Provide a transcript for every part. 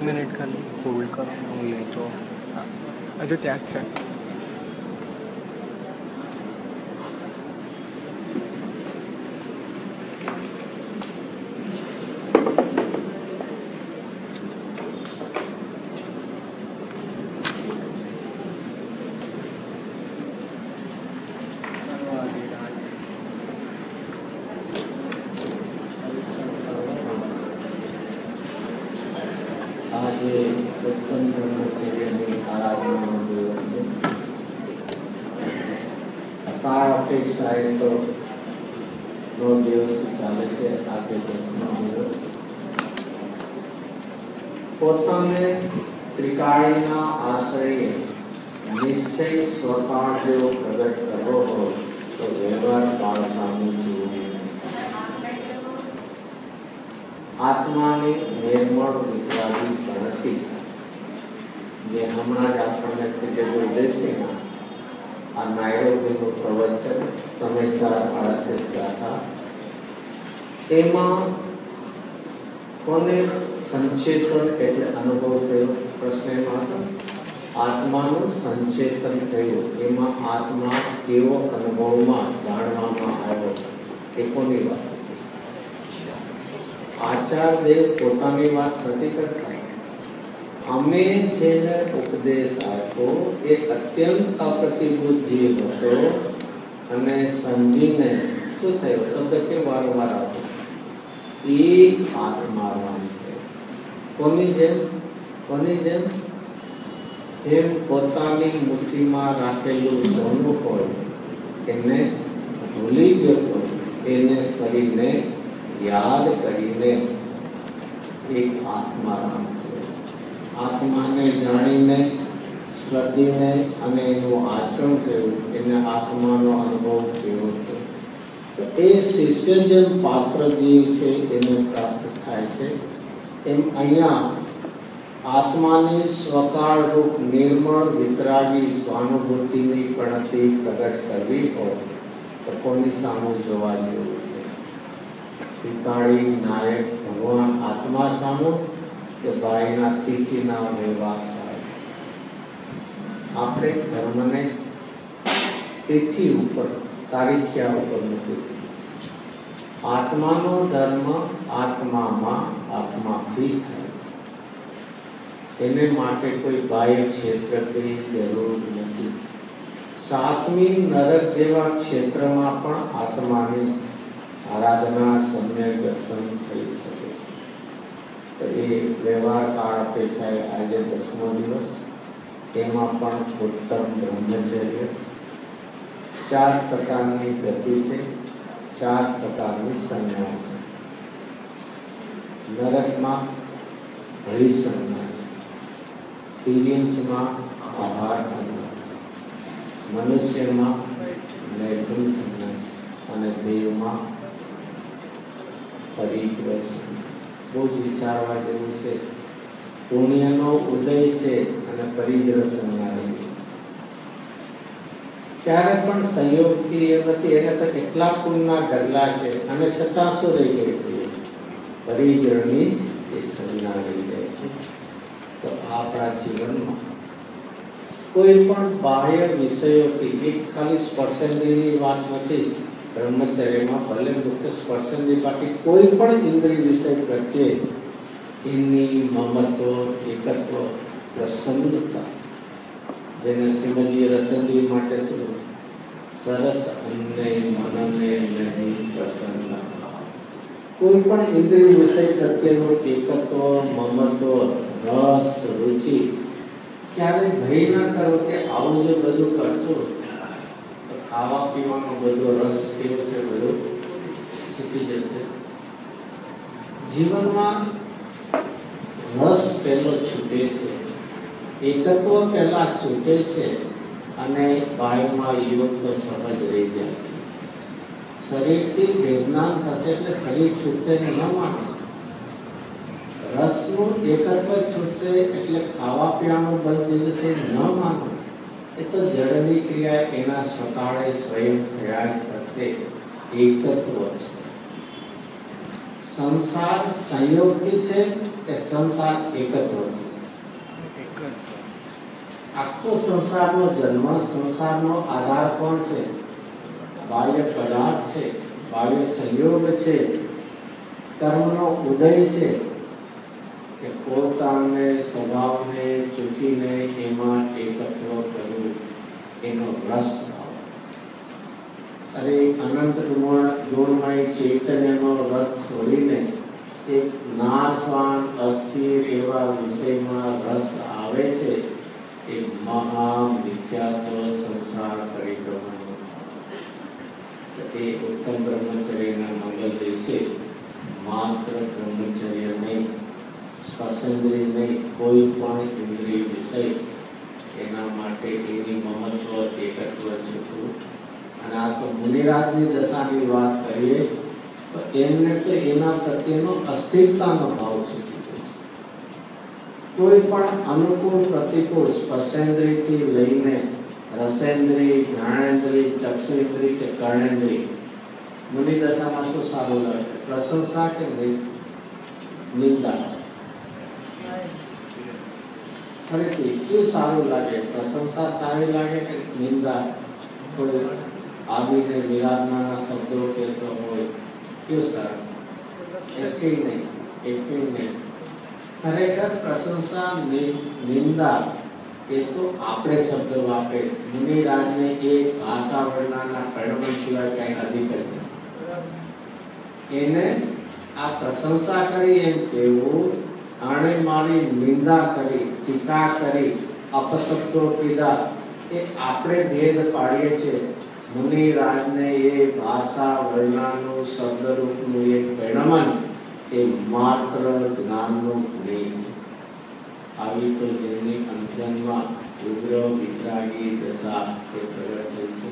Minute ખાલી hold કરો, હું લેતો. હજુ ત્યાં જ છે. પોતાને ત્રિકાળીના આશ્રયે નિશ્ચય સ્વકાળ જેવો પ્રગટ કરવો હોય તો વ્યવહાર કાળ સામે જોવું. આત્માની નિર્મળ વિતરાગી ગણતી જે હમણાં જ આપણને કીધેલું દેશીમાં આ નાયરોબીનું પ્રવચન સમયસાર 38 ગાથા, એમાં કોને સંચેતન એટલે અનુભવ થયો? પ્રશ્ન એમાં હતો આત્માનું સંચેતન થયું, એમાં આત્મા કેવો અનુભવમાં જાણવામાં આવ્યો, એ કોની વાત? આચાર્યદેવ પોતાની વાત નથી કરતા. અમે જેને ઉપદેશ આપ્યો એ અત્યંત અપ્રતિભૂત જીવ હતો અને સમજીને શું થયું? શબ્દ કે વારંવાર આવતો એક આત્મારામ છે. કોની જેમ? કોની જેમ? જેમ પોતાની મુઠ્ઠીમાં રાખેલું સોનું હોય, એને ભૂલી ગયો તો એને કરીને યાદ કરીને એક આત્મારામ છે. આત્માને જાણીને શ્રદ્ધીને અને એનું આચરણ થયું, એને આત્માનો અનુભવ કેવો છે? તો એ શિષ્ય જેમ પાત્ર જીવ છે એને પ્રાપ્ત થાય છે, એમ અહીંયા આત્માની સ્વકાળ રૂપ નિર્મળ વિતરાગી સ્વાનુભૂતિની ગણતી પ્રગટ કરવી હોય તો કોની સામે જોવા જેવું છે? ત્રિકાળી નાયક ભગવાન આત્મા સામે કે ભાઈના તિથિના વ્યવહાર થાય? આપણે ધર્મને તિથિ ઉપર, તારીખ્યા ઉપર મૂકી. આત્માનો ધર્મ આત્મામાં આત્માથી થાય છે. એને માટે કોઈ બાહ્ય ક્ષેત્રની જરૂર નથી. સાતમી નરક જેવા ક્ષેત્રમાં પણ આત્માની આરાધના સમ્યક દર્શન થઈ શકે. તો એ વ્યવહાર કાળ અપેક્ષાએ આજે 10મો દિવસ, એમાં પણ ઉત્તમ બ્રહ્મચર્ય, 4 પ્રકારની ગતિ છે, 4 પ્રકારની સંન્યાસ. નરકમાં ભય સંન્યાસ, તિર્યંશમાં આહાર સંન્યાસ, મનુષ્યમાં મૈથુન સંન્યાસ અને દેવમાં પરિગ્રહ સંન્યાસ. બહુ જ વિચારવા જેવું છે. પુણ્યનો ઉદય છે અને પરિગ્રહ સંન્યાસ. ક્યારે પણ સંયોગથી એ નથી, એને તો કેટલા પુણ્યના ઢગલા છે અને છતાં શું રહી ગઈ છે? પરિગ્રહની એ સંજ્ઞા રહી જાય છે. તો આપણા જીવનમાં કોઈ પણ બાહ્ય વિષયોથી, એક ખાલી સ્પર્શેન્દ્રિયની વાત નથી. બ્રહ્મચર્યમાં ભલે મુખ્ય સ્પર્શેન્દ્રિય બાકી કોઈ પણ ઇન્દ્રિય વિષય પ્રત્યે એની મમત્વ, એકત્વ, પ્રસન્નતા, જેને શ્રીમદીય રસેન્દ્રિય માટે શું સરસ અન્ને મનને નહીં પ્રસન્ન. કોઈ પણ ઇન્દ્રિય વિષય પ્રત્યેનું એકત્વ, મમત્વ, રસ, રુચિ ક્યારે ભય ના કરો કે આવું જો બધું કરશો તો ખાવા પીવાનો બધો રસ કેવો છે બધું છૂટી જશે. જીવનમાં રસ પહેલો છૂટે છે, એકત્વ પહેલા છૂટે છે અને બાહ્યમાં યોગ તો સહજ રહી જાય છે. શરીરથી વેદના થશે એટલે શરીર છૂટશે ને ન માનો. રસનું એકત્વ છૂટશે એટલે ખાવા પીવાનું બંધ થઈ જશે ન માનો. એ તો જડની ક્રિયા એના સ્વકાળે સ્વયં થયા જ કરશે. એકત્વ છે. સંસાર સંયોગથી છે કે સંસાર એકત્વથી છે? આખો સંસારનો જન્મ, સંસારનો આધાર કોણ છે? બાહ્ય પદાર્થ છે, બાહ્ય સંયોગ છે, કર્મનો ઉદય છે કે પોતાને સ્વભાવને ચૂકીને એમાં એકત્વ કરવું, એનો રસ આવે. અરે અનંત ગુણમય ચૈતન્યનો રસ છોડીને એક નાશવાન અસ્થિર એવા વિષયમાં રસ આવે છે. એ મહા મિથ્યાત્વ સંસાર પરિક્રમણ. એ ઉત્તમ બ્રહ્મચર્યના મંગલ દિવસે માત્ર બ્રહ્મચર્ય નહીં, સ્પર્શેન્દ્રિય નહીં, કોઈ પણ ઇન્દ્રિય વિષય એના માટે એની મહત્વ એકત્વ છૂટવું. અને આ તો મુનિરાજની દશાની વાત કરીએ તો એમને તો એના પ્રત્યેનો અસ્થિરતાનો ભાવ છૂટી ગયો. કોઈ પણ અનુકૂળ પ્રતિકૂળ સ્પર્શેન્દ્રિયથી લઈને રસેન્દ્રિય, જ્ઞાનેન્દ્રિય, ચક્ષુઇન્દ્રિય કે કર્ણેન્દ્રિય, મુનિ દશામાં શું સારું લાગે? પ્રશંસા કે નિંદા? ફરીથી શું સારું લાગે? પ્રશંસા સારી લાગે કે નિંદા? કોઈ આવીને વિરાધનાના શબ્દો કહેતો હોય કયું સારું? એકેય નહીં, એકેય નહીં. ખરેખર પ્રશંસા નિંદા એ તો આપણે શબ્દ વાપરે. મુનિરાજને એ ભાષા વર્ણના પરિણામ સિવાય કઈ અધિકાર નથી. એને આ પ્રશંસા કરી એમ કહેવું, આણે મારી નિંદા કરી, ટીકા કરી, અપશબ્દો કીધા, એ આપણે ભેદ પાડીએ છીએ. મુનિરાજને એ ભાષા વર્ણનું શબ્દરૂપનું એક પરિણામ એ માત્ર જ્ઞાનનું જ્ઞેય છે. આવી તો જેમની અંતરમાં ઉગ્ર વિતરાગી દશા એ પ્રગટ થઈ છે.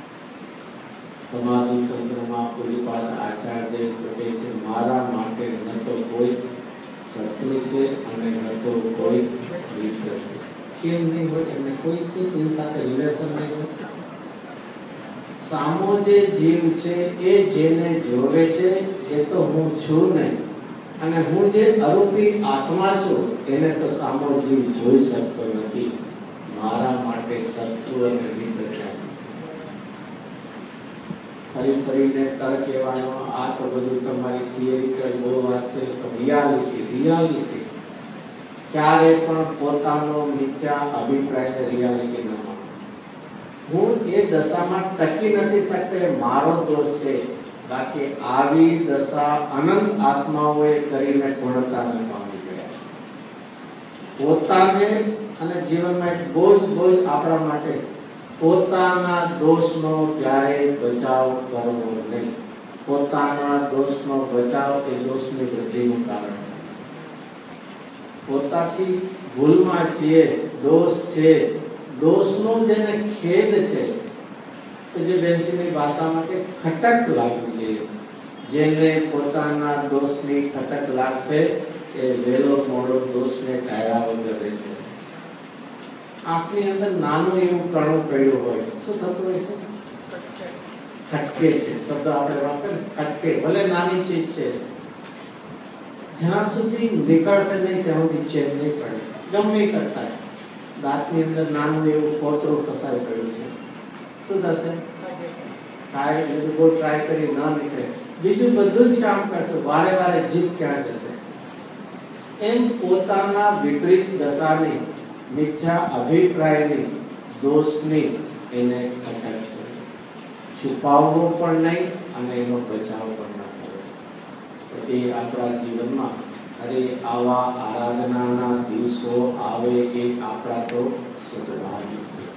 સમાધિ તંત્રમાં પૂજ્યપાદ આચાર્ય કહે છે, મારા માટે ન તો કોઈ શત્રુ છે અને ન તો કોઈ મિત્ર છે. કેમ નહીં હોય? એમને કોઈ એની સાથે રિલેશન નહીં હોય. સામો જે જીવ છે એ જેને જોવે છે એ તો હું છું નહીં, અને હું જે અરૂપી આત્મા છું એને તો સામો જીવ જોઈ શકતો નથી. મારા માટે શત્રુ અને મિત્ર ક્યાં? ફરીને તર્ક કહેવાનો, આ તો બધું તમારી થિયરિકલ બહુ વાત છે. તો રિયાલિટી ક્યારે પણ પોતાનો મિથ્યા અભિપ્રાય રિયાલિટી ન માનો. હું એ દશામાં ટકી નથી શકતો, એ મારો દોષ છે. બાકી આવી દશા અનંત આત્માઓએ કરીને પૂર્ણતાને પામી ગયા. પોતાને અને જીવનમાં એક બોજ આપણા માટે પોતાના દોષનો ક્યારેય બચાવ કરવો નહીં. પોતાના દોષનો બચાવ એ દોષની વૃદ્ધિનું કારણ. પોતાથી ભૂલમાં છીએ, દોષ છે, દોષનો જેને ખેદ છે, તો જે બેન્સીની ભાષામાં કે ખટક લાગવી જોઈએ. જેને પોતાના દોષની ખટક લાગશે એ વહેલો મોડો દોષને ટાળ્યા વગર રહેશે. આંખની અંદર નાનું એવું કણું પડ્યું હોય, શું થતું હોય છે? ખટકે છે. શબ્દ આપણે વાપરીએ ખટકે, ભલે નાની ચીજ છે, જ્યાં સુધી નીકળશે નહીં ત્યાં સુધી ચેન નહીં પડે. ગમે કરતા દાંતની અંદર નાનું એવું કોતરું ફસાઈ પડ્યું છે, શું થશે? બહુ ટ્રાય કરી ન નીકળે, બીજું બધું જ કામ કરશે, વારે વારે જીભ ક્યાં જશે? એમ પોતાના વિપરીત દશાની, મિથ્યા અભિપ્રાયની, દોષની એને ખટક છે. છુપાવવો પણ નહીં અને એનો બચાવ પણ ના કરવો. તો એ આપણા જીવનમાં અરે આવા આરાધનાના દિવસો આવે એ આપણા તો સદભાગ્ય.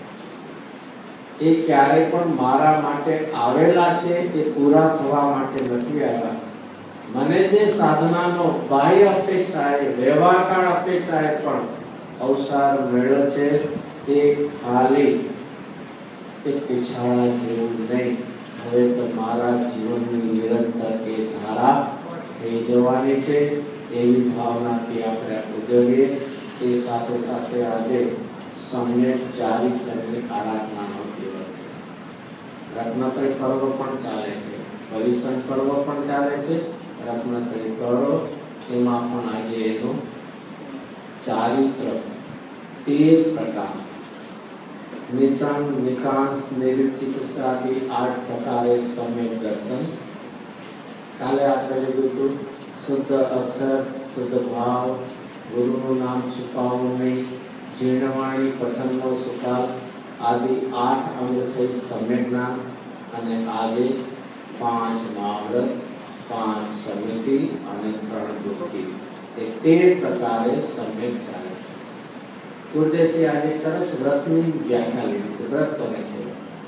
એ ક્યારે પણ મારા માટે આવેલા છે એ પૂરા થવા માટે નથી આવ્યા. મને જે સાધનાનો બાહ્ય અપેક્ષાએ, વ્યવહારકાળ અપેક્ષાએ પણ અવસર મળ્યો છે એ ખાલી એક પીછાડા જેવું નહીં. હવે તો મારા જીવનની નિરંતર એ ધારા થઈ જવાની છે. એવી ભાવનાથી આપણે ઉજવીએ. એ સાથે સાથે આજે સમ્યક ચારિત્ર્યની આરાધનાનો દિવસ છે. રત્નત્રય પર્વ પણ ચાલે છે, પરિસંગ પર્વ પણ ચાલે છે, રત્નત્રય કરો, એમાં પણ આજે એનું ચારિત્ર 13 પ્રકાર, નિશાન નિકાંસ નિરીક્ષિકસાદી 8 પ્રકારે સમ્યક દર્શન. કાલે આપણે લીધું હતું શુદ્ધ અક્ષર, શુદ્ધ ભાવ, ગુરુનું નામ છુપાવવું નહીં, જીર્ણવાણી પઠનનો સુકાલ આદિ 8 અંગ સહિત સમ્યક જ્ઞાન. અને આજે 5 મહાવ્રત, 5 સમિતિ અને 3 દુઃખી, એ 13 પ્રકારે સમ્યક ચાલે છે. ગુરુદેવજી આજે સરસ વ્રતની વ્યાખ્યા લીધી. વ્રત તમે છે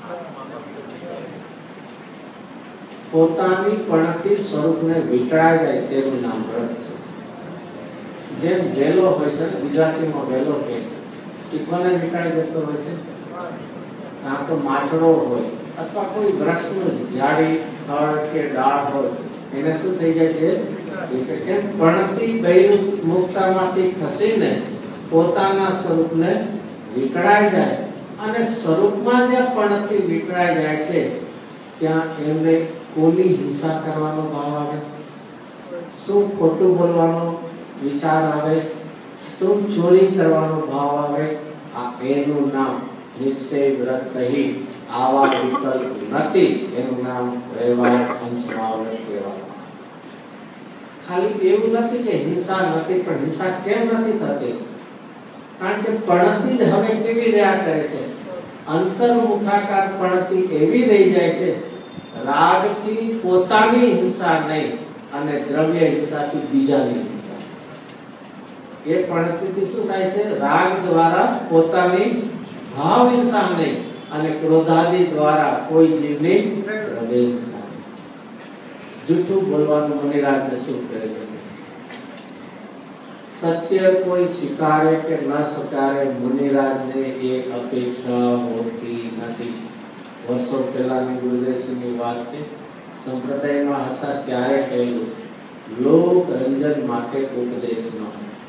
પોતાની પણથી સ્વરૂપને વિકળાઈ જાય તેનું નામ વ્રત છે. જેમ વેલો હોય છે, ગુજરાતીમાં વેલો કે કોને વિકળાઈ જતો હોય છે? કાં તો માછડો હોય અથવા કોઈ વૃક્ષનું ઝાડી થડ કે ડાળ હોય, એને શું થઈ જાય છે? એમ પણથી બહિર્મુખ મુક્તામાંથી ખસીને પોતાના સ્વરૂપને વિકળાઈ જાય. અને સ્વરૂપમાં જ્યાં પણથી વિકળાઈ જાય છે ત્યાં એમને કોની હિંસા કરવાનો ભાવ આવે, શું ખોટું બોલવાનો વિચાર આવે, શું ચોરી કરવાનો ભાવ આવે. આ એનું નામ નિશ્ચય વ્રત સહિત આવા વિકલ્પ નથી. એનું નામ વ્યવહાર પંચમહાવ્રત કહેવાય. ખાલી એવું નથી કે હિંસા નથી, પણ હિંસા કેમ નથી થતી? કારણ કે પણતી જ હવે કેવી રહ્યા કરે છે, અંતર્મુખાકાર પણતી એવી રહી જાય છે, રાગથી પોતાની હિંસા નહીં અને દ્રવ્ય હિંસાથી બીજાની હિંસા. એ પણતીથી શું થાય છે? રાગ દ્વારા પોતાની ભાવ હિંસા નહીં અને ક્રોધાદિ દ્વારા કોઈ જીવની દ્રવ્ય હિંસા. જૂઠું બોલવાનું મનિરાજને શું કરે છે? સત્ય કોઈ સ્વીકારે કે ન સ્વીકારે, મુનિરાજને એ અપેક્ષા હોતી નથી. વર્ષો પહેલાની ગુરુદેવની વાત છે. સંપ્રદાયમાં હતા ત્યારે કહેલું, લોક રંજન માટે ઉપદેશ ન.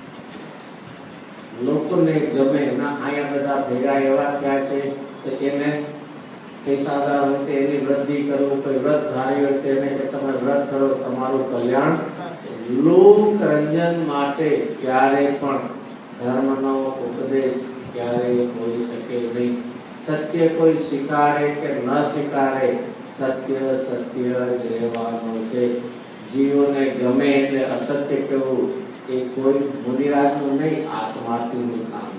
લોકોને ગમે ના, અહીંયા બધા ભેગા એવા થયા છે તો એને પૈસાદાર હોય તો એની વૃદ્ધિ કરવું, કોઈ વ્રત ધારી હોય તો એને કે તમે વ્રત કરો તમારું કલ્યાણ. લોક રંજન માટે ક્યારે પણ ધર્મનો ઉપદેશ ક્યારે હોઈ શકે નહીં. સત્ય કોઈ સ્વીકારે કે ન સ્વીકારે, સત્ય સત્ય જ રહેવાનું છે. જીવોને ગમે એટલે અસત્ય કહેવું એ કોઈ મુનિરાજનું નહીં, આત્માર્થીનું કામ.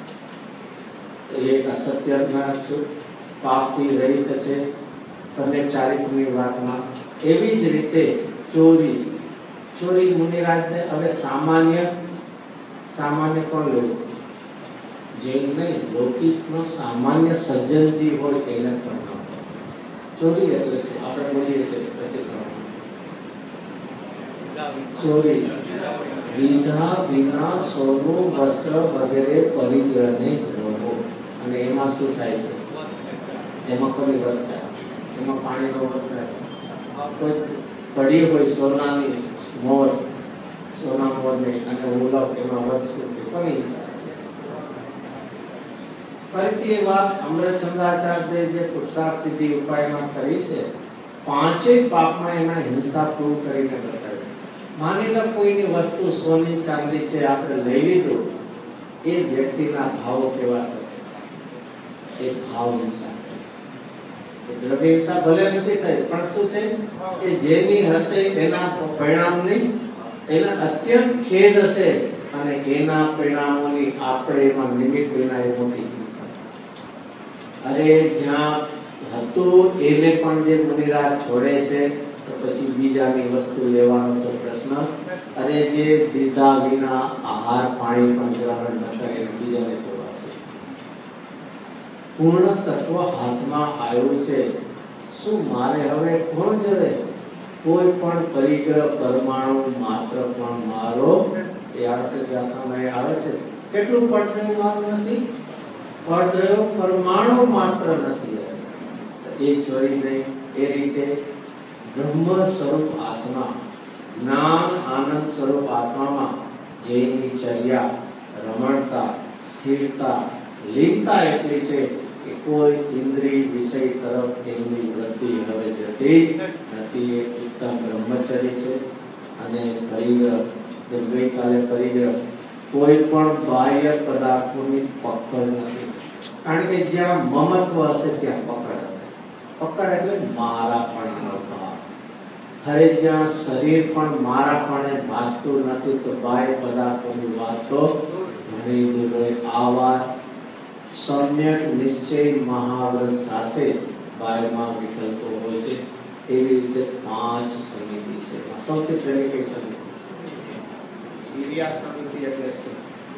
એક અસત્યના પાપથી રહિત છે સમ્યક ચારિત્રની વાતમાં. એવી જ રીતે ચોરી મુનિરાજને હવે સામાન્ય પણ લેવું, જે નહીં લૌકિકનો સામાન્ય સજ્જનજી હોય એને પણ ન. ચોરી એટલે આપણે બોલીએ છીએ પ્રતિક્રમણ. ચોરી વિધા વિના સોનું વસ્ત્ર વગેરે પરિગ્રહને ગ્રહો. અને એમાં શું થાય છે? એમાં કોઈ વધ થાય, એમાં પાણીનો વધ થાય. કોઈ પડી હોય સોનાની મોર, સોના મોરની અને ઉલવ, એમાં વધ શું છે? કોની હિંસા? ફરીથી એ વાત અમૃતચંદ્રાચાર્ય જે પુરુષાર્થ સિદ્ધિ ઉપાયમાં કરી છે, 5 પાપમાં એના હિંસા પૂરું કરીને બતાવ્યું. માની લો કોઈની વસ્તુ સોની ચાંદી છે, આપણે લઈ લીધું, એ વ્યક્તિના ભાવો કેવા થશે? એ ભાવ હિંસા. દ્રવ્ય હિંસા ભલે નથી થઈ, પણ શું છે કે જેની હશે એના પરિણામની એના અત્યંત ખેદ હશે અને એના પરિણામોની આપણે એમાં નિમિત્ત બન્યા એ મોટી હિંસા. અરે જ્યાં હતું એને પણ જે મુનિરાજ છોડે છે તો પછી બીજાની વસ્તુ લેવાનો તો પ્રશ્ન. અરે જે દીધા વિના આહાર પાણી પણ ગ્રહણ ન કરે બીજાને ખોવાશે. પૂર્ણ તત્વ હાથમાં આવ્યું છે, શું મારે હવે કોણ જવે? કોઈ પણ પરિગ્રહ પરમાણુ માત્ર પણ મારો. એ આર્થશાસ્ત્રમાં આવે છે. કેટલું પડ્યું મારું નથી? પડ્યો પરમાણુ માત્ર નથી. એ ચોરી નહીં. એ રીતે બ્રહ્મ સ્વરૂપ આત્મા, જ્ઞાન આનંદ સ્વરૂપ આત્મામાં જેની ચર્યા, રમણતા, સ્થિરતા, લીનતા એટલી છે કે કોઈ ઇન્દ્રિય વિષય તરફ એમની વૃત્તિ હવે જતી જ નથી. એ ઉત્તમ બ્રહ્મચર્ય છે. અને પરિગ્રહ, જેમ ગઈકાલે પરિગ્રહ, કોઈ પણ બાહ્ય પદાર્થોની પકડ નથી. કારણ કે જ્યાં મમત્વ હશે ત્યાં પકડ હશે. પકડ એટલે મારાપણાનો ભાવ. હવે જ્યાં શરીર પણ મારાપણે ભાસતું નથી તો બાહ્ય પદાર્થોની વાત તો ઘણી દૂર. આવા સમ્યક નિશ્ચય મહાવ્રત સાથે બાહ્યમાં વિકલ્પો હોય છે. એવી રીતે 5 સમિતિ છે. સૌથી પહેલી કઈ સમિતિ? ક્રિયા સમિતિ એટલે શું?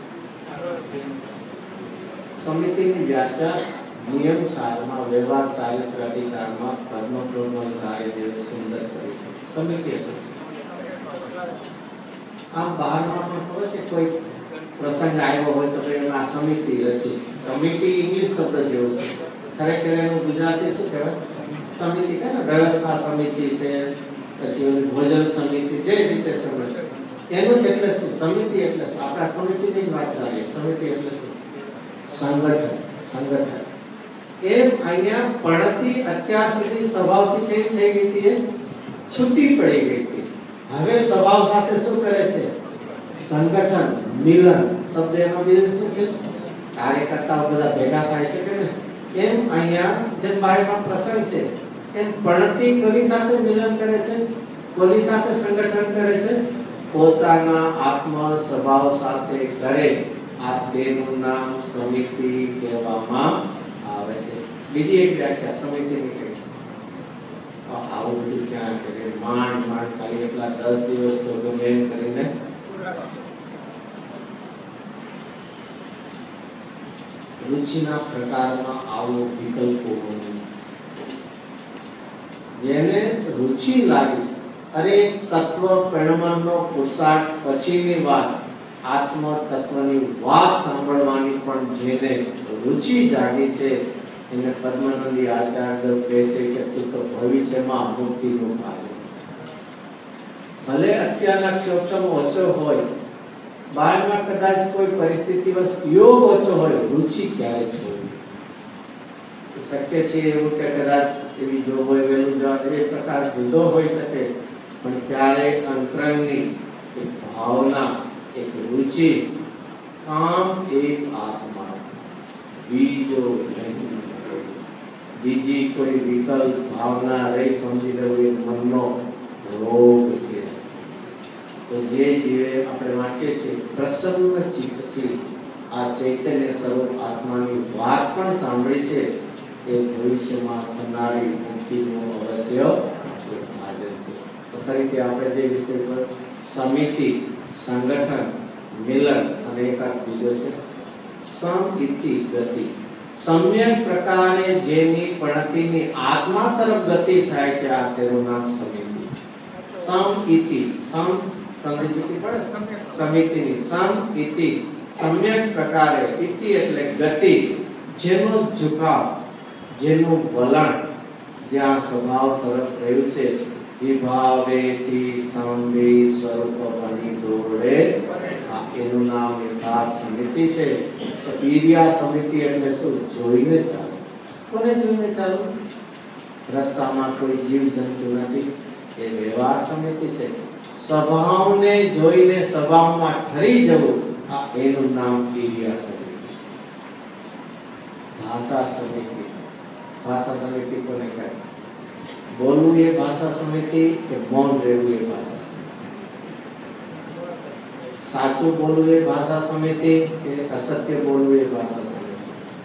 સમિતિની વ્યાખ્યા નિયમ સારમાં, વ્યવહાર ચારિત્ર અધિકારમાં પદ્મપ્રબંધારીએ સુંદર કરી છે. સમિતિ એટલે આમ બહારમાં પણ ખબર છે કોઈ પ્રસંગ આવ્યો હોય તો એમાં સમિતિ રચી. કમિટી ઇંગ્લિશ શબ્દ જેવો છે, ખરેખર એનું ગુજરાતી શું કહેવાય? સમિતિ કહે ને, વ્યવસ્થા સમિતિ છે, પછી ભોજન સમિતિ, જે રીતે સમજ એનું એટલે શું? સમિતિ એટલે શું? આપણા સમિતિની જ વાત કરીએ. સમિતિ એટલે શું? સંગઠન. સંગઠન. એમ અહીંયા પડતી અત્યાર સુધી સ્વભાવથી કેમ થઈ ગઈ હતી? છૂટી પડી ગઈ હતી. હવે સ્વભાવ સાથે શું કરે છે? સંગઠન, મિલન. શબ્દ એનો બીજો શું છે? કાર્યકર્તાઓ બધા ભેગા થાય છે કે ને, એમ અહીંયા જેમ બાહ્યમાં પ્રસંગ છે એમ પડતી કોની સાથે મિલન કરે છે? કોની સાથે સંગઠન કરે છે? પોતાના આત્મ સ્વભાવ સાથે કરે. આ તેનું નામ સમિતિ કહેવામાં આવે છે. બીજી એક વ્યાખ્યા સમિતિની કઈ? આવું બધું ક્યાં કરે? માંડ ખાલી એટલા 10 દિવસ તો ગમે એમ કરીને રુચિના પ્રકારમાં આવો વિકલ્પો બને. જેને રુચિ લાગી, અરે તત્વ પરિણમનો પુરુષાર્થ પછીની વાત, આત્મ તત્વની વાત સાંભળવાની પણ જેને રુચિ જાગી છે એને પદ્માનંદી આચાર્ય કહે છે કે તું તો ભવિષ્યમાં મુક્તિનું ભાગ્ય. ભલે અત્યારના ક્ષોક્ષમ ઓછો હોય, બહારમાં કદાચ કોઈ પરિસ્થિતિમાં યોગ ઓછો હોય, રુચિ ક્યારે છોડવી? શક્ય છે એવું કે કદાચ એવી જો હોય વહેલું જવાબ એ પ્રકાર જુદો હોઈ શકે, પણ ક્યારે અંતરંગની એક ભાવના, એક રુચિ, કામ એક આત્મા, બીજો નહીં. બીજી કોઈ વિકલ્પ ભાવના રહી સમજી લેવું એ મનનો રોગ છે. તો જે જીવે આપણે વાંચીએ છીએ પ્રસન્ન ચિત્તથી આ ચૈતન્ય સ્વરૂપ આત્માની વાત પણ સાંભળી છે, એ ભવિષ્યમાં થનારી મુક્તિનું અવશ્ય ભાજન છે. તો ફરીથી આપણે જે વિષય પર સમિતિ, સંગઠન, મિલન અને એકાદ બીજો છે સમિતિ ગતિ. સમ્યક પ્રકારે જેની પડતીની આત્મા તરફ ગતિ થાય છે, આ તેનું નામ સમિતિ. સમિતિ સમિતિની સમિતિ સમ્યક પ્રકારે, ઇતિ એટલે ગતિ, જેનો ઝુકાવ, જેનું વલણ જ્યાં સ્વભાવ તરફ રહ્યું છે, વિભાવેથી સંબી સ્વરૂપ બની દોડે, એનું નામ યથાર્થ સમિતિ છે. તો ઈર્યા સમિતિ એટલે શું? જોઈને ચાલો. કોને જોઈને ચાલો? રસ્તામાં કોઈ જીવ જંતુ નથી, એ વ્યવહાર સમિતિ છે. સ્વભાવને જોઈને સ્વભાવમાં ઠરી જવું, આ એનું નામ ઈર્યા સમિતિ. ભાષા સમિતિ. ભાષા સમિતિ કોને કહે? બોલવું એ ભાષા સમિતિ કે મૌન રહેવું એ ભાષા? સાચું બોલવું એ ભાષા સમિતિ કે અસત્ય બોલવું એ ભાષા સમિતિ?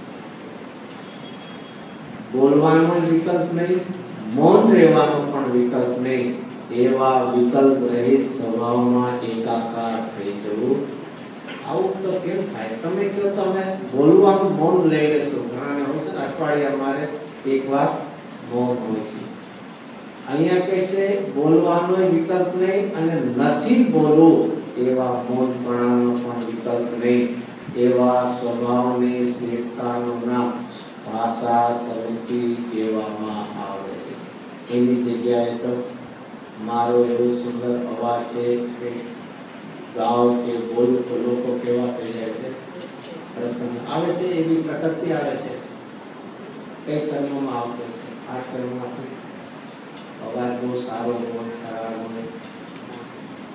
બોલવાનો વિકલ્પ નહીં, મૌન રહેવાનો પણ વિકલ્પ નહીં, એવા વિકલ્પ રહિત સ્વભાવમાં એકાકાર થઈ જવું. આવું તો કેમ થાય? તમે કહો તમે બોલવાનું મૌન લઈ લેશો. ઘણાને હોય છે અઠવાડિયે અમારે એક વાર મૌન હોય છે. અહીંયા કહે છે બોલવાનો વિકલ્પ નહીં અને નથી બોલવું એવા મૌનપણાનો પણ વિકલ્પ નહીં, એવા સ્વભાવની સ્થિરતાનું નામ ભાષા સમિતિ કહેવામાં આવે છે. એની જગ્યાએ તો મારો એવો સુંદર અવાજ છે કે ગાવ કે બોલું તો લોકો કેવા થઈ જાય છે, પ્રસન્ન આવે છે, એવી પ્રકૃતિ આવે છે. કઈ કર્મમાં આવતો છે? આ કર્મમાંથી અવાજ બહુ સારો હોય, ખરાબ હોય,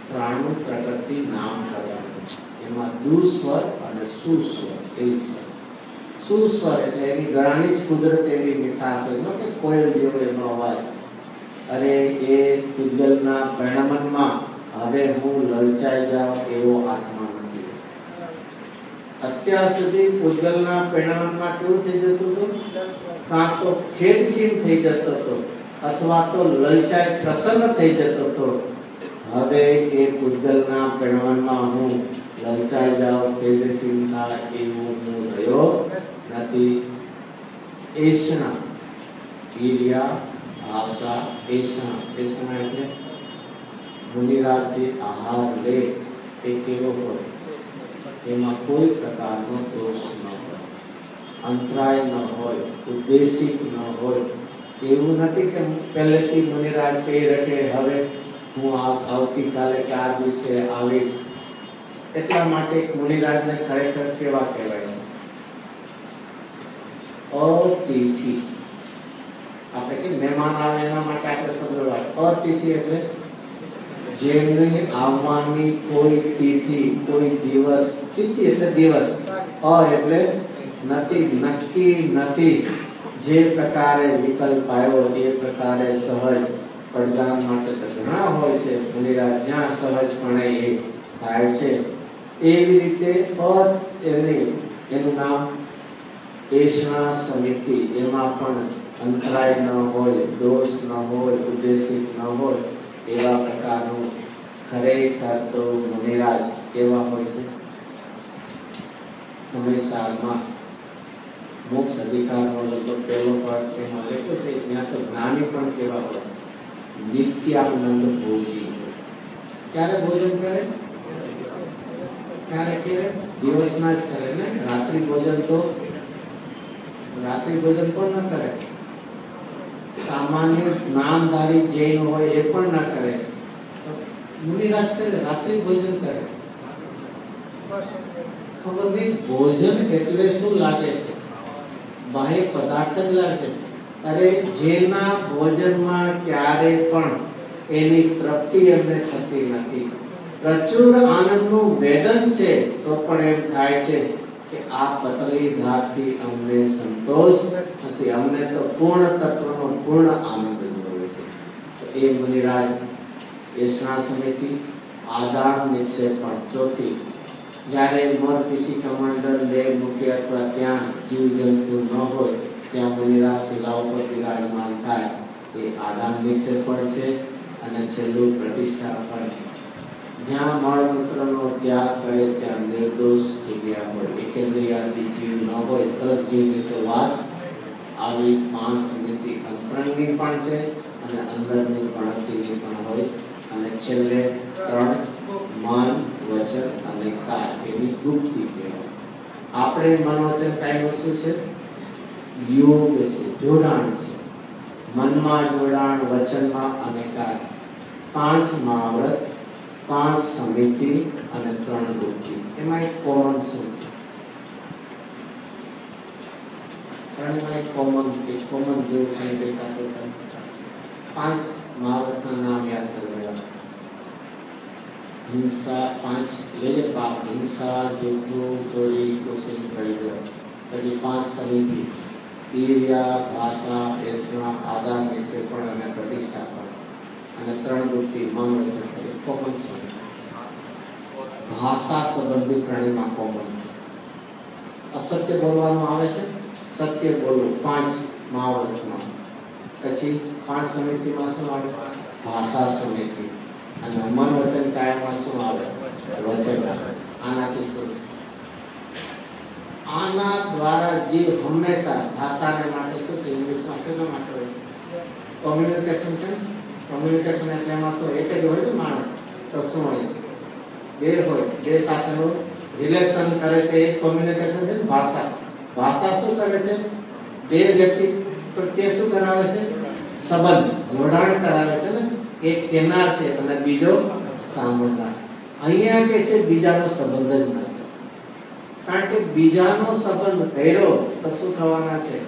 ત્રાણું પ્રકૃતિ નામ કરવાનું. એમાં દુસ્વર અને સુસ્વર એવી સ્વર. સુસ્વર એટલે એની ગળાની જ કુદરત એવી મીઠાશ હોય કે કોયલ જેવો એનો અવાજ. અરે એ પૂજલના પરિણમનમાં હવે હું લલચાઈ જાઉં એવો આત્મા નથી. અત્યાર સુધી પૂજલના પરિણમનમાં કેવું થઈ જતું હતું? કાં તો ખેદખીન થઈ જતો હતો અથવા તો લલચાઈ પ્રસન્ન થઈ જતો હતો. હવે એ પૂજલના પરિણમનમાં હું લલચાઈ જાઉં ખેદખીન થાય એવું હું રહ્યો નથી. એષણા ઈર્યા આશા એષણા. એષણા એટલે મુનિરાજ જે આહાર લે એ કેવો હોય? એમાં કોઈ પ્રકારનો દોષ ન હોય, અંતરાય ન હોય, ઉદ્દેશિક ન હોય. એવું નથી કે પહેલેથી મુનિરાજ કહી રખે હવે હું આવતીકાલે કે આ દિવસે આવીશ. એટલા માટે મુનિરાજને ખરેખર કેવા કહેવાય છે? અતિથિ. આપણે કે મહેમાન આવે એના માટે આપણે સમજવા. અતિથિ એટલે જેમની આવવાની કોઈ તિથિ, કોઈ દિવસ. તિથિ એટલે દિવસ. અ એટલે નથી, નક્કી નથી. જે પ્રકારે વિકલ્પ આવ્યો એ પ્રકારે સહજ પડદાન માટે તો ઘણા હોય છે. મુનિરાજ જ્યાં સહજપણે એ થાય છે એવી રીતે એનું નામ એષણા સમિતિ. એમાં પણ અંતરાય ન હોય, દોષ ન હોય, ઉદ્દેશિક ન હોય એવા પ્રકારનું ખરેખર તો મુનિરાજ કેવા હોય છે? સમયસારમાં મોક્ષ અધિકારનો લગભગ પહેલો પાઠ એમાં લખ્યો છે. ત્યાં તો જ્ઞાની પણ કેવા હોય? નિત્યાનંદ ભોજી હોય. ક્યારે ભોજન કરે? ક્યારે કરે? દિવસના જ કરે ને. રાત્રિ ભોજન પણ ન કરે. સામાન્ય નામધારી જૈન હોય એ પણ ન કરે. મુનિરાજ કરે, રાત્રિ ભોજન કરે. ખબર નહીં ભોજન એટલે શું લાગે છે? બાહ્ય પદાર્થ જ લાગે. અરે જેના ભોજનમાં ક્યારે પણ એની તૃપ્તિ એમને થતી નથી, પ્રચુર આનંદનું વેદન છે, તો પણ એમ થાય છે કે આ પતલી ધારથી અમને સંતોષ નથી. અમને તો પૂર્ણ તત્વનો પૂર્ણ આનંદ જોઈએ છે. તો એ મુનિરાજ એષણા સમિતિ. આદાન નિક્ષેપ પણ ચોથી. જ્યારે મોર પીછી કમાન્ડર લે મૂકે અથવા ત્યાં જીવજંતુ ન હોય ત્યાં મુનિરાજ શિલા ઉપર વિરાજમાન થાય એ આદાન નિક્ષેપ પણ છે. અને છેલ્લું પ્રતિષ્ઠા પણ. જ્યાં મળમૂત્રનો ત્યાગ કરે ત્યાં નિર્દોષ જગ્યા હોય. એકેન્દ્રિયાથી જીવ ન હોય, તરસ જીવની તો વાત આવી. 5 સમિતિ અંતરંગની પણ છે અને અંદરની પ્રણતિની પણ હોય. અને છેલ્લે 3 મન, વચન અને કાય એની ગુપ્તિ કહેવાય. આપણે મન, વચન, કાયનું શું છે? યોગ છે, જોડાણ છે. મનમાં જોડાણ, વચનમાં અને કાય. 5 મહાવ્રત, 5 સમિતિ અને 3 ગુપ્તિ. એમાં એક કોમન શું છે? કોમન જેવું કઈ દેખાતું નથી. 5 મહાવ્રતના નામ યાદ કરવા. હિંસા 5 લેજે પાપ. હિંસા, જૂઠું, ચોરી, કુસુમ, પરિગ્રહ. પછી 5 સમિતિ. ઈર્યા, ભાષા, એષણા, આદાન નિક્ષેપણ અને પ્રતિષ્ઠાપણ. અને 3 ગુપ્તિ, મન, વચન. કોમન શું? ભાષા સંબંધી ત્રણેયમાં કોમન છે. અસત્ય બોલવાનું આવે છે, સત્ય બોલવું 5 મહાવ્રતમાં. પછી 5 સમિતિમાં શું આવે? ભાષા સમિતિ. અને મન, વચન, કાયમાં શું આવે? વચન. આનાથી શું? આના દ્વારા જીવ હંમેશા ભાષાને માટે શું છે? ઇંગ્લિશમાં શેના માટે હોય? કોમ્યુનિકેશન છે. કોમ્યુનિકેશન એટલે એમાં શું? એક જ હોય ને માણસ, તો શું હોય? બે હોય. બે સાથેનું રિલેશન કરે છે એ કોમ્યુનિકેશન છે. ભાષા. ભાષા શું કરે છે? બે વ્યક્તિ પ્રત્યે શું કરાવે છે? સંબંધ, જોડાણ કરાવે છે ને. એક કેનાર છે અને બીજો સાંભળનાર. અહીંયા કે છે બીજાનો સંબંધ જ નથી. કારણ કે બીજાનો સંબંધ કર્યો તો શું થવાના છે?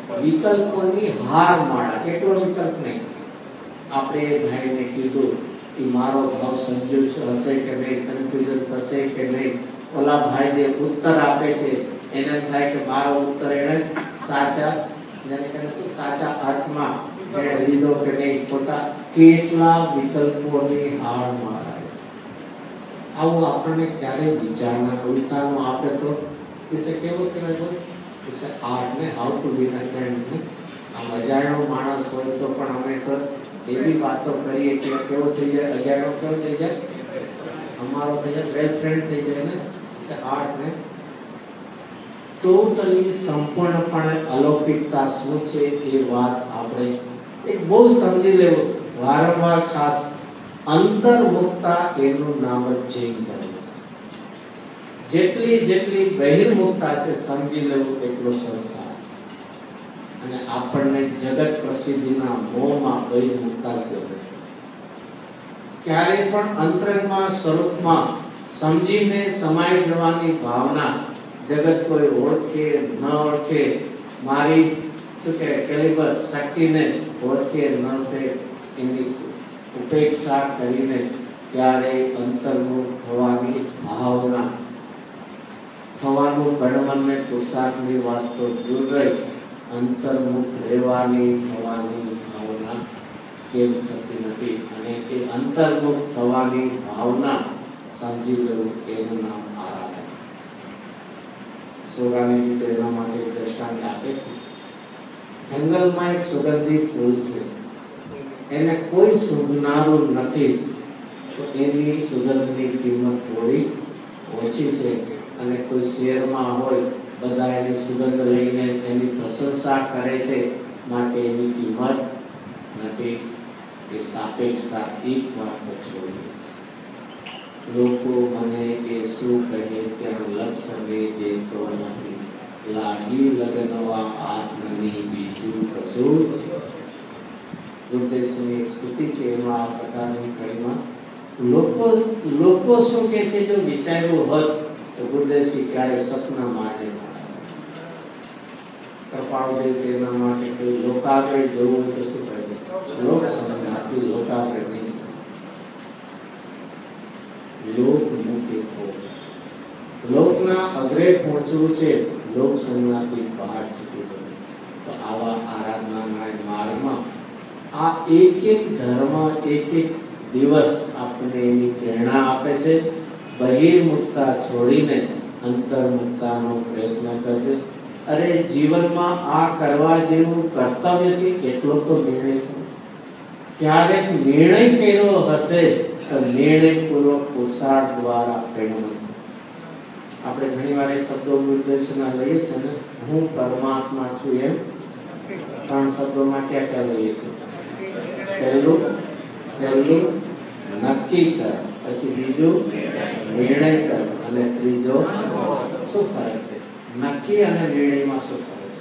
વિકલ્પોની હાર માળા. કેટલો વિકલ્પ નહીં. આપણે એ ભાઈને કીધું એ મારો ભાવ સમજ્યો હશે કે નહીં, કન્ફ્યુઝન થશે કે નહીં. ઓલા ભાઈ જે ઉત્તર આપે છે એને થાય કે મારો ઉત્તર એને સાચા સાચા અર્થમાં એને લીધો કે નહીં, ખોટા. કેટલા વિકલ્પોની હાર મારાય. આવું આપણને ક્યારેય વિચારણા ઉલટાનું આપે તો કેવું કહેવાય છે આર્ટ ને how to be a friend ને. આમ અજાણ્યો માણસ હોય તો પણ અમે તો એવી વાતો કરીએ કે કેવો થઈ જાય, અજાણ્યો કેવો થઈ જાય, અમારો થઈ જાય, બેસ્ટ ફ્રેન્ડ થઈ જાય ને. આર્ટ ને ટોટલી સંપૂર્ણપણે અલૌકિકતા શું છે એ વાત આપણે એક બહુ સમજી લેવું. વારંવાર ખાસ અંતર્મુક્તા એનું નામ જ ચેન્જ કરવું. જેટલી બહિર્મુક્તા છે સમજી લેવું એટલો સંસાર. અને આપણને જગત પ્રસિદ્ધિના મોહમાં બહિર્મુક્તા જ ગમે. ક્યારે પણ અંતરમાં સ્વરૂપમાં સમજીને સમાઈ જવાની ભાવના. જગત કોઈ ઓળખે ન ઓળખે, મારી શું કે કેલિબર શક્તિને ઓળખે ન ઓળખે, એની ઉપેક્ષા કરીને ક્યારેય અંતર્મુખ થવાની ભાવના, થવાનું ગણમનને પુરુષાર્થની વાત તો દૂર રહી, અંતર્મુખ રહેવાની થવાની ભાવના કેમ થતી નથી. અને એ અંતર્મુખ થવાની ભાવના સમજી લેવું એનું નામ આરાધના. સોરાની રીતે એના માટે દ્રષ્ટાંત આપે છે. જંગલમાં એક સુગંધી ફૂલ છે, એને કોઈ સૂંઘનારું નથી તો એની સુગંધની કિંમત થોડી ઓછી છે. અને કોઈ શહેરમાં હોય, બધા એની સુગંધ લઈને એની પ્રશંસા કરે છે, માટે એની કિંમત નથી. એ સાપેક્ષતા એક વાત છોડી. લોકો મને એ શું કહે ત્યાં લક્ષણે દેતો નથી, લાગી લગનવા આત્મની બીજું કશું. ગુરુદેવની એક સ્તુતિ છે, એમાં આ પ્રકારની કડીમાં લોકો શું કહે છે જો વિચાર્યું હોત તો ગુરુદેવજી ક્યારે સપના માટે કૃપાળદેવ તેના માટે કોઈ લોકાગ્રહ જવું હોય તો શું કહે છે, લોક સંજ્ઞાથી લોકાગ્રહ નહીં, લોકમુખી થવું. લોકના અગ્રે પહોંચવું છે, લોક સંજ્ઞાથી બહાર છૂટવું પડે. તો આવા આરાધનાના માર્ગમાં આ એક એક ધર્મ એક એક દિવસ આપણને એની પ્રેરણા આપે છે. બહિર્મુક્તા છોડીને અંતર્મુક્તાનો પ્રયત્ન કરજો. અરે જીવનમાં આ કરવા જેવું કર્તવ્ય છે એટલો તો નિર્ણય કરો. ક્યારેક નિર્ણય કર્યો હશે તો નિર્ણયપૂર્વક પુરુષાર્થ દ્વારા પ્રેરણા. આપણે ઘણી વાર શબ્દો નિર્દેશના લઈએ છીએ ને, હું પરમાત્મા છું એમ 3 શબ્દોમાં ક્યાં ક્યાં લઈએ છીએ? પહેલું નક્કી કર, પછી બીજું નિર્ણય કર, અને ત્રીજો શું ફરક છે? નક્કી અને નિર્ણયમાં શું ફરક છે?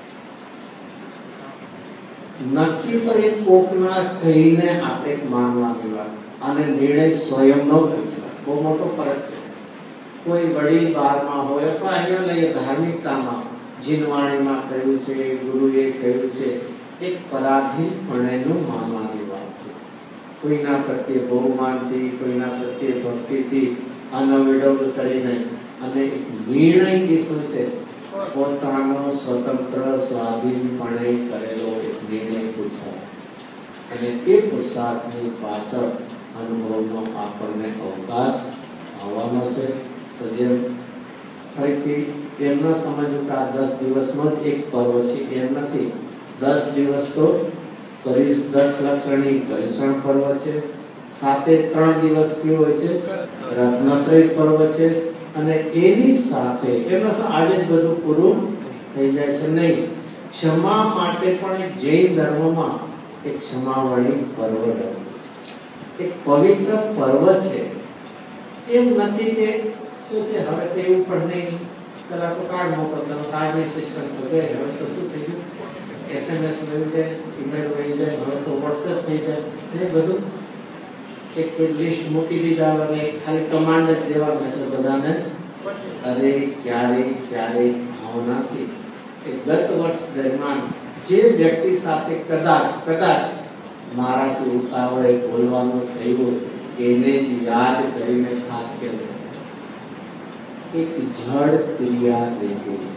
નક્કી પર એક કોકના કહીને આપણે માનવાની વાત, અને નિર્ણય સ્વયંનો બહુ મોટો ફરક છે. કોઈ વડીલ બારમાં હોય અથવા અહીંયા લઈએ ધાર્મિકતામાં, જીનવાણીમાં કહ્યું છે, ગુરુએ કહ્યું છે, એક પરાધીનપણેનું માનવાની વાત છે. કોઈના પ્રત્યે બહુમાનથી, કોઈના પ્રત્યે ભક્તિથી અનવિડવ કરીને, અને નિર્ણય એ શું છે? પોતાનો સ્વતંત્ર સ્વાધીનપણે કરેલો એક નિર્ણય પુરુષાર્થ. અને એ પુરુષાર્થની પાછળ અનુભવનો આપણને અવકાશ આવવાનો છે. તો જેમ ફરીથી એમ ન સમજવું કે આ 10 દિવસમાં જ એક પર્વ છે, એમ નથી. 10 દિવસ તો 10 લક્ષણી પરીક્ષણ પર્વ છે, સાથે 3 દિવસ કેવો હોય છે? રત્નત્રય પર્વ છે. અને એની સાથે એનો આજે જ બધું પૂરું થઈ જાય છે નહીં. ક્ષમા માટે પણ એક જૈન ધર્મમાં એક ક્ષમાવણી પર્વ એક પવિત્ર પર્વ છે. એમ નથી કે શું છે હવે તો એવું પણ નહીં, પેલા તો કાર્ડ મોકલતા, કાર્ડની સિસ્ટમ તો ગઈ, હવે તો શું થઈ ગયું? SMS મળી જાય, ઈમેલ મળી જાય, હવે તો વોટ્સએપ થઈ જાય. એ બધું એક લિસ્ટ મૂકી દીધા અને ખાલી કમાન્ડ જ દેવાનું એટલે બધાને. અરે ક્યારેય ભાવનાથી એ ગત વર્ષ દરમિયાન જે વ્યક્તિ સાથે કદાચ મારાથી ઉતાવળે બોલવાનું થયું એને જ યાદ કરીને ખાસ કહેવું. એક જડ ક્રિયા થઈ ગઈ.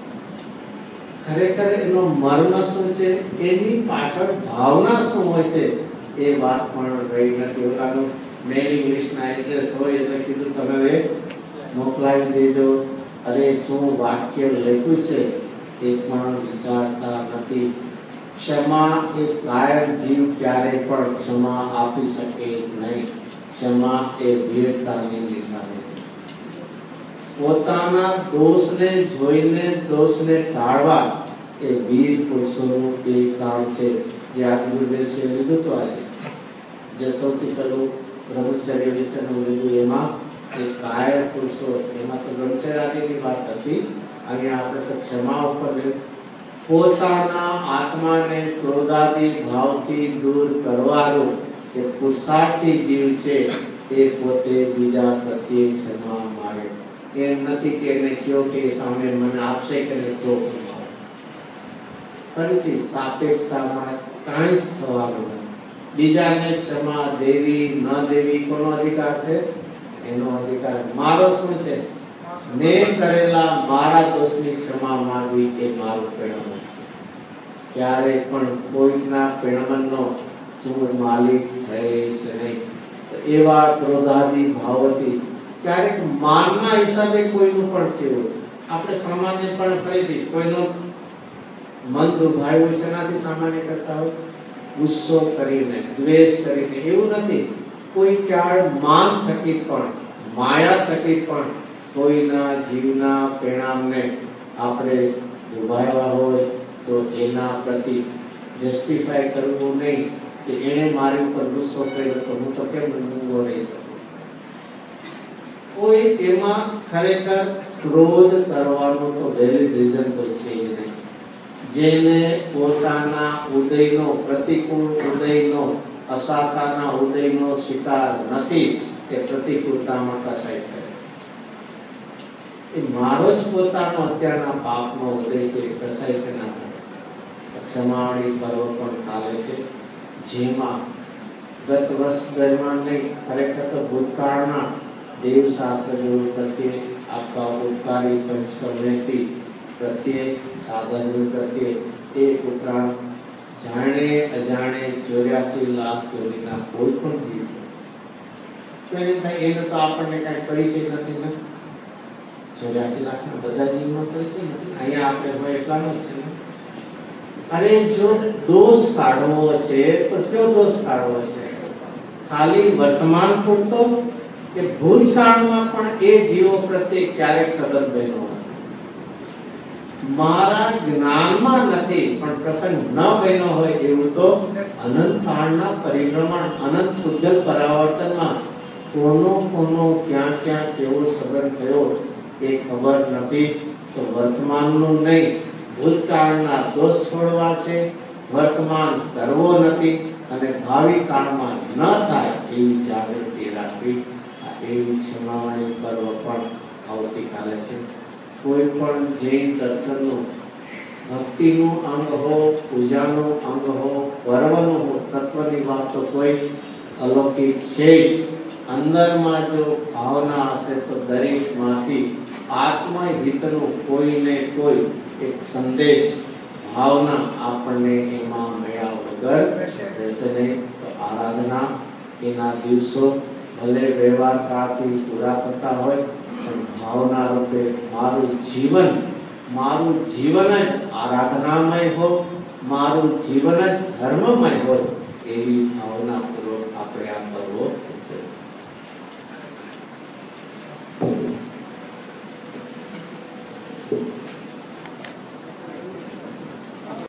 ખરેખર એનો મર્મ શું છે, એની પાછળ ભાવના શું હોય છે એ વાત પણ રહી નથી. ઓલાનું મેલ ઇંગ્લિશના એડ્રેસ હોય એટલે કીધું તમે હવે મોકલાવી દેજો. અરે શું વાક્ય લખ્યું છે એ પણ વિચારતા નથી. ક્ષમા એ કાયર જીવ ક્યારે પણ ક્ષમા આપી શકે નહીં. ક્ષમા એ વીરતાની નિશાની છે. પોતાના દોષને જોઈને દોષને ટાળવા એ વીર પુરુષોનું એ કામ છે જે આ ગુરુદેશે લીધું તો આજે જે સૌથી પહેલું બ્રહ્મચર્ય વિશેનું લીધું એમાં એ કાયર પુરુષો, એમાં તો બ્રહ્મચર્યાદિની વાત હતી. અહીંયા આપણે તો ક્ષમા ઉપર પોતાના આત્માને ક્રોધાદી ભાવથી દૂર કરવાનું એ પુરુષાર્થી જીવ છે એ પોતે બીજા પ્રત્યે ક્ષમા માગે. એમ નથી કે એને કયો કે સામે મને આપશે કે તો ફરીથી સાપેક્ષતામાં કાંઈ જ થવાનું નથી. બીજાને ક્ષમા દેવી ન દેવી કોનો અધિકાર છે? એનો અધિકાર. મારો શું છે? મેં કરેલા મારા દોષની ક્ષમા માંગવી એ મારું પ્રેરણા. ક્યારે પણ કોઈના પ્રેરણાનો તું માલિક થઈશ નહીં. એવા ક્રોધાદી ભાવથી ક્યારેક માનના હિસાબે કોઈનું પણ થયું. આપણે સામાન્ય પણ ફરીથી કોઈનું મન દુભાયું છે એનાથી સામાન્ય કરતા હોય, ગુસ્સો કરીને, દ્વેષ કરીને, એવું નથી. કોઈ ક્યાર માન થકી પણ, માયા થકી પણ કોઈના જીવના પરિણામને આપણે દુભાવ્યા હોય તો એના પ્રતિ જસ્ટિફાય કરવું નહીં કે એને મારી ઉપર ગુસ્સો કર્યો તો હું તો કેમ ઊંઘો રહી શકું. કોઈ એમાં ખરેખર ક્રોધ કરવાનું તો વેલિડ રીઝન કોઈ છે જ નહીં. જેને પોતાના ઉદયનો, પ્રતિકૂળ ઉદયનો, અસાતાના ઉદયનો શિકાર નથી તે પ્રતિકૂળતામાં કસાય કરે. એ મારો જ પોતાનો અત્યારના પાપનો ઉદય છે, કસાય છે ના કરે. ક્ષમાવણી પર્વ પણ ચાલે છે જેમાં ગત વર્ષ દરમિયાન નહીં, ખરેખર તો ભૂતકાળના દેવશાસ્ત્રીઓ પ્રત્યે, આપણા ઉપકારી પંચકર્મેથી પ્રત્યે, સાધનો પ્રત્યે એ ઉપરાંત જાણે અજાણે 84 લાખ ચોરીના કોઈ પણ જીવ તો એને થાય એનો તો આપણને કઈ પરિચય નથી ને. 84 લાખના બધા જીવનો પરિચય નથી. અહીંયા આપણે હોય એટલાનો જ છે ને. અને જો દોષ કાઢવો છે તો કયો દોષ કાઢવો છે? ખાલી વર્તમાન પૂરતો કે ભૂતકાળમાં પણ એ જીવો પ્રત્યે ક્યારેક સદત બન્યો હશે? મારા જ્ઞાનમાં નથી પણ પ્રસંગ ન બન્યો હોય એવું તો અનંત કાળના પરિભ્રમણ, અનંત પૂજ્ય પરાવર્તનમાં કોનો ક્યાં ક્યાં કેવો સંબંધ થયો એ ખબર નથી. તો વર્તમાનનું નહીં, ભૂતકાળના દોષ છોડવા છે, વર્તમાન કરવો નથી અને ભાવિ કાળમાં ન થાય એવી જાગૃતિ રાખવી. એવી ક્ષમાવણી પર્વ પણ આવતીકાલે છે. કોઈ પણ જૈન દર્શનનું ભક્તિનું અંગ હો, પૂજાનું અંગ હો, પર્વનું હો, તત્વની વાત તો કોઈ અલૌકિક છે. અંદરમાં જો ભાવના હશે તો દરેકમાંથી આત્મહિતનું કોઈને કોઈ એક સંદેશ, ભાવના આપણને એમાં મળ્યા વગર રહેશે નહીં. તો આરાધના એના દિવસો ભલે વ્યવહાર કાળથી પૂરા થતા હોય પણ ભાવના રૂપે મારું જીવન જ આરાધનામય હોય, મારું જીવન જ ધર્મમય હોય એવી ભાવનાપૂર્વક આપણે આ પર્વો